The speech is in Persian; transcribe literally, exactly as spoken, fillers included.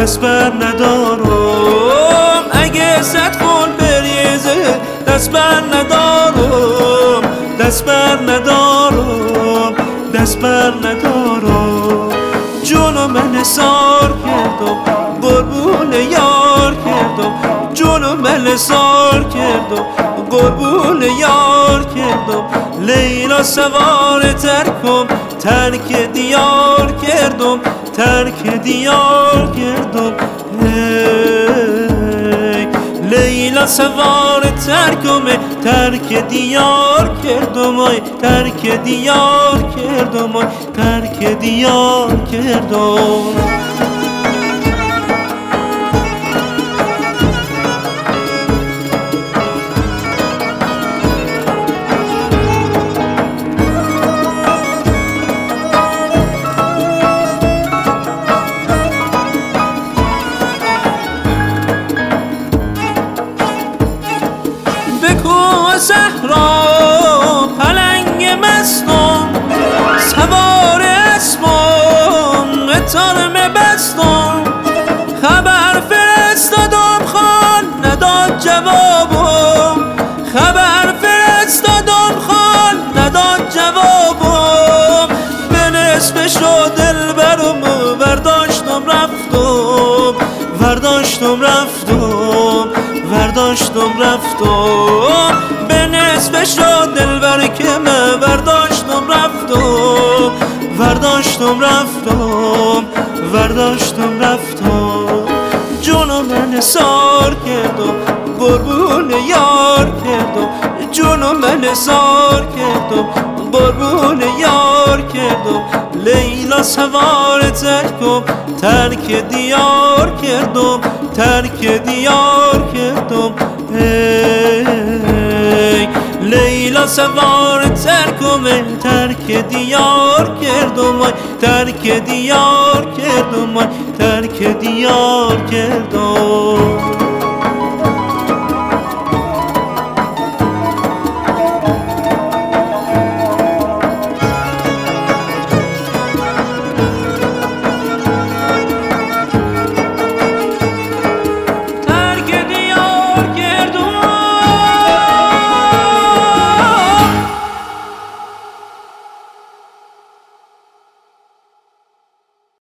دست بر ندارم، اگه صد خون بریزه دست بر ندارم، دست بر ندارم، دست بر ندارم. جونو من سار کردم قربون یار کردم، جونو من سار کردم قربون یار کردم. لیلا سوار ترکم ترک دیار کردم، ترک دیار کردم. هی لیلا سوار ترکم ترک دیار کردم، آی ترک دیار کردم، آی ترک دیار کردم. صحرا پلنگ مستم، سوار اسمم اتارم بستم. خبر فرستادم خان نداد جوابم، خبر فرستادم خان نداد جوابم. به نصفش رو دل برم ورداشتم رفتم، ورداشتم رفتم، ورداشتم رفتم. به نصفش را دلبر که من ورداشتم رفتم، ورداشتم رفتم، ورداشتم رفتم. جونو من سار کردم قربون یار کردم، جونو من سار کردم قربون یار کردم. لیلا سوار ترکم ترک دیار کردم، ترک دیار کردم. هی لیلا سوار ترکم ترک دیار کردم، ترک دیار کردم، ترک دیار کردم.